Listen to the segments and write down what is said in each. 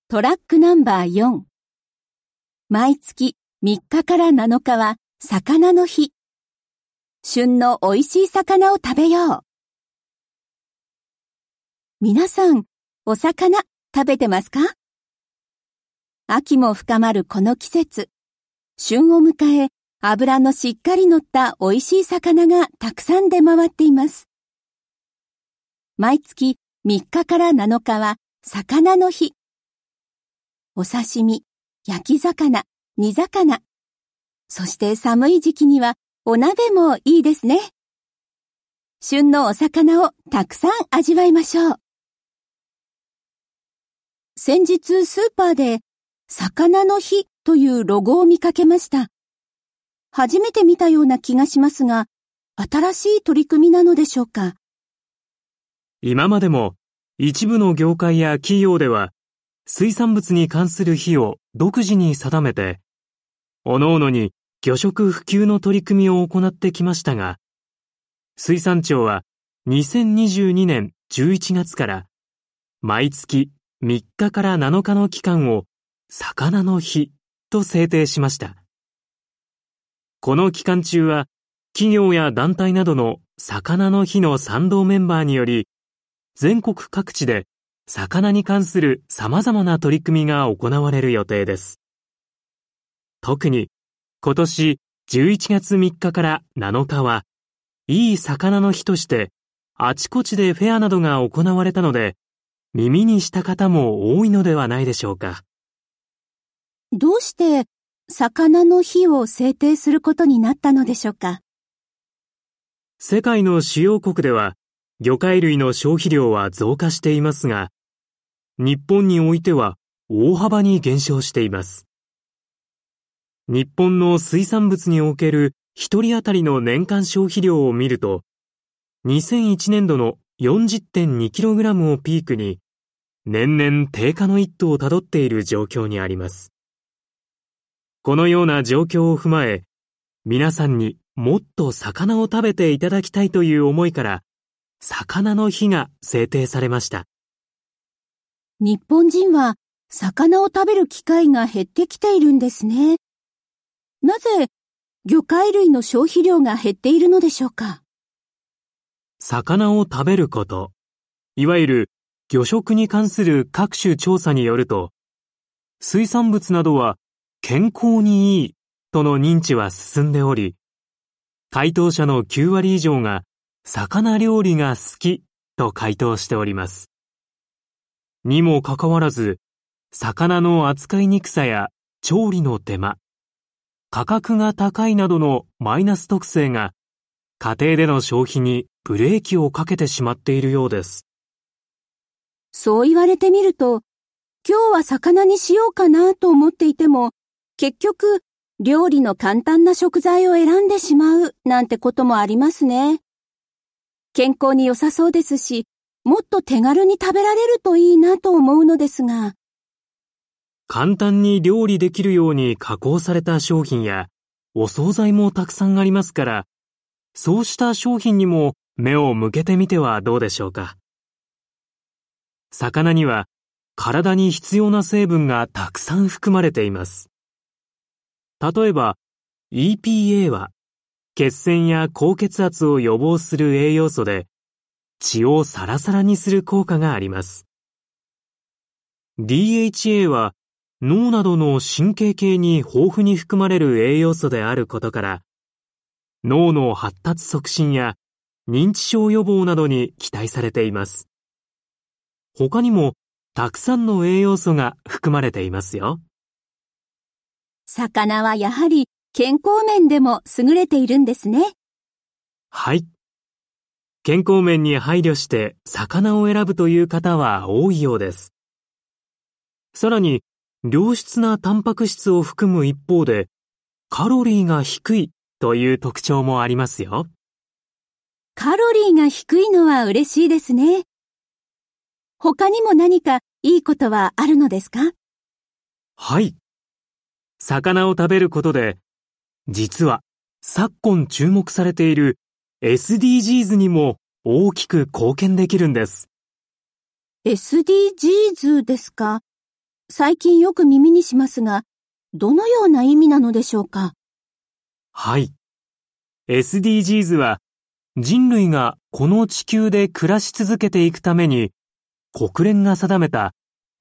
トラックナンバー4。毎月3日から7日は魚の日。旬の美味しい魚を食べよう。皆さん、お魚食べてますか？秋も深まるこの季節。旬を迎え、脂のしっかり乗った美味しい魚がたくさん出回っています。毎月3日から7日は魚の日。お刺身、焼き魚、煮魚。そして寒い時期にはお鍋もいいですね。旬のお魚をたくさん味わいましょう。先日スーパーで魚の日というロゴを見かけました。初めて見たような気がしますが、新しい取り組みなのでしょうか。 今までも一部の業界や企業では水産物に関する日を独自に定めて、各々に魚食普及の取り組みを行ってきましたが、水産庁は2022年11月から毎月3日から7日の期間を魚の日と制定しました。この期間中は企業や団体などの魚の日の賛同メンバーにより、全国各地で魚に関する様々な取り組みが行われる予定です。特に今年11月3日から7日はいい魚の日としてあちこちでフェアなどが行われたので、耳にした方も多いのではないでしょうか。 どうして魚の日を制定することになったのでしょうか。 世界の主要国では魚介類の消費量は増加していますが、日本においては大幅に減少しています。日本の水産物における一人当たりの年間消費量を見ると、2001年度の 40.2kg をピークに、年々低下の一途をたどっている状況にあります。このような状況を踏まえ、皆さんにもっと魚を食べていただきたいという思いから、魚の日が制定されました。 日本人は魚を食べる機会が減ってきているんですね。なぜ魚介類の消費量が減っているのでしょうか。 魚を食べること、いわゆる魚食に関する各種調査によると、水産物などは健康にいいとの認知は進んでおり、回答者の9割以上が魚料理が好きと回答しております。にもかかわらず、魚の扱いにくさや調理の手間、価格が高いなどのマイナス特性が家庭での消費にブレーキをかけてしまっているようです。 そう言われてみると、今日は魚にしようかなと思っていても、結局料理の簡単な食材を選んでしまうなんてこともありますね。健康に良さそうですし、もっと手軽に食べられるといいなと思うのですが。 簡単に料理できるように加工された商品やお惣菜もたくさんありますから、そうした商品にも目を向けてみてはどうでしょうか。魚には体に必要な成分がたくさん含まれています。例えば EPA は血栓や高血圧を予防する栄養素で、血をサラサラにする効果があります。DHA は脳などの神経系に豊富に含まれる栄養素であることから、脳の発達促進や認知症予防などに期待されています。他にもたくさんの栄養素が含まれていますよ。 魚はやはり健康面でも優れているんですね。 はい。健康面に配慮して魚を選ぶという方は多いようです。さらに、良質なタンパク質を含む一方で、カロリーが低いという特徴もありますよ。 カロリーが低いのは嬉しいですね。他にも何かいいことはあるのですか？ はい。魚を食べることで、実は昨今注目されているSDGs にも大きく貢献できるんです。 SDGs ですか？ 最近よく耳にしますが、どのような意味なのでしょうか？ はい。SDGs は人類がこの地球で暮らし続けていくために国連が定めた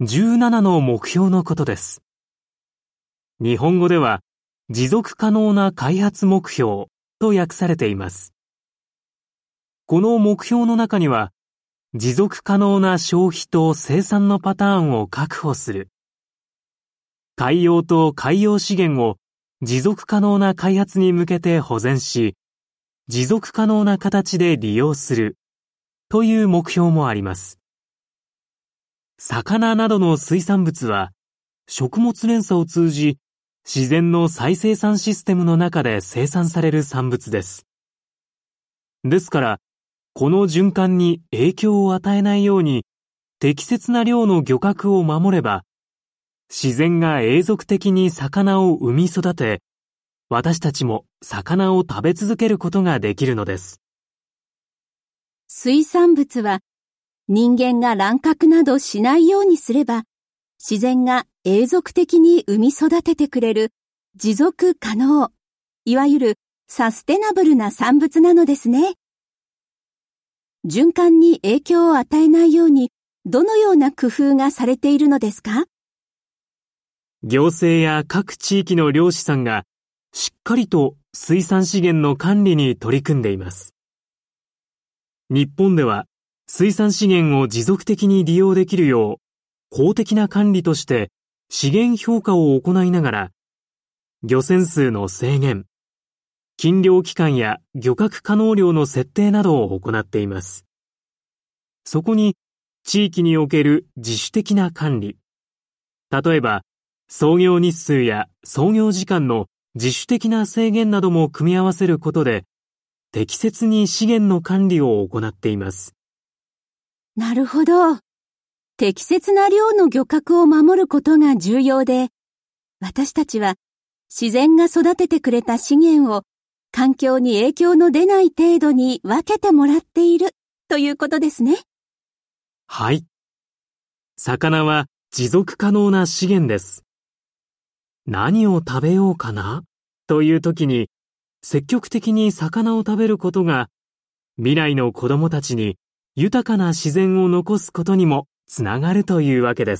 17の目標のことです。日本語では持続可能な開発目標と訳されています。この目標の中には持続可能な消費と生産のパターンを確保する、海洋と海洋資源を持続可能な開発に向けて保全し、持続可能な形で利用するという目標もあります。魚などの水産物は食物連鎖を通じ自然の再生産システムの中で生産される産物です。ですから、この循環に影響を与えないように適切な量の漁獲を守れば、自然が永続的に魚を生み育て、私たちも魚を食べ続けることができるのです。 水産物は人間が乱獲などしないようにすれば、自然が永続的に生み育ててくれる持続可能、いわゆるサステナブルな産物なのですね。循環に影響を与えないように、どのような工夫がされているのですか？ 行政や各地域の漁師さんがしっかりと水産資源の管理に取り組んでいます。日本では水産資源を持続的に利用できるよう公的な管理として資源評価を行いながら、漁船数の制限、禁漁期間や漁獲可能量の設定などを行っています。そこに地域における自主的な管理、例えば操業日数や操業時間の自主的な制限なども組み合わせることで、適切に資源の管理を行っています。 なるほど。適切な量の漁獲を守ることが重要で、私たちは自然が育ててくれた資源を環境に影響の出ない程度に分けてもらっているということですね。 はい。魚は持続可能な資源です。何を食べようかなという時に積極的に魚を食べることが未来の子供たちに豊かな自然を残すことにもつながるというわけです。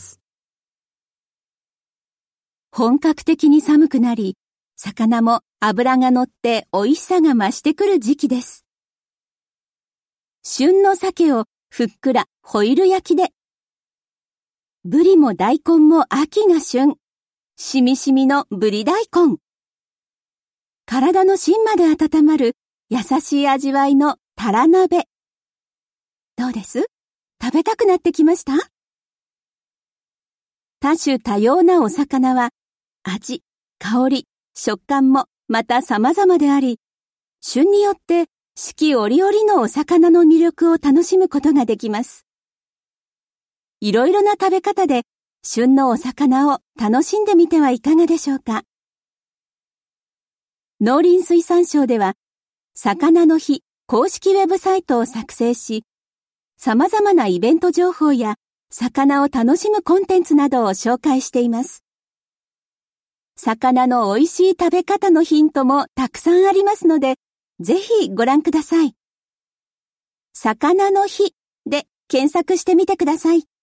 本格的に寒くなり、魚も脂が乗って美味しさが増してくる時期です。旬の鮭をふっくらホイル焼きで。ブリも大根も秋が旬。しみしみのブリ大根。体の芯まで温まる優しい味わいのタラ鍋。どうです？食べたくなってきました？多種多様なお魚は味、香り、食感もまた様々であり、旬によって四季折々のお魚の魅力を楽しむことができます。いろいろな食べ方で旬のお魚を楽しんでみてはいかがでしょうか。農林水産省では、魚の日公式ウェブサイトを作成し、様々なイベント情報や魚を楽しむコンテンツなどを紹介しています。魚の美味しい食べ方のヒントもたくさんありますので、ぜひご覧ください。魚の日で検索してみてください。